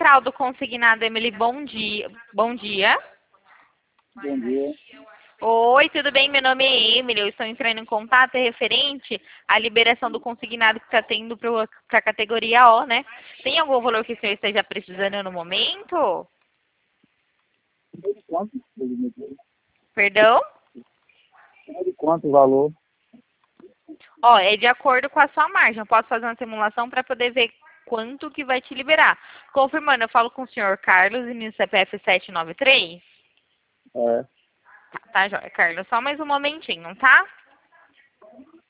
Central do Consignado, Emily, bom dia. Bom dia. Bom dia. Oi, tudo bem? Meu nome é Emily, eu estou entrando em contato referente à liberação do consignado que está tendo para a categoria O, né? Tem algum valor que o senhor esteja precisando no momento? De quanto? Perdão? De quanto o valor? Ó, é de acordo com a sua margem. Eu posso fazer uma simulação para poder ver quanto que vai te liberar. Confirmando, eu falo com o senhor Carlos, início CPF 793? É. Tá, joia, Carlos. Só mais um momentinho, tá?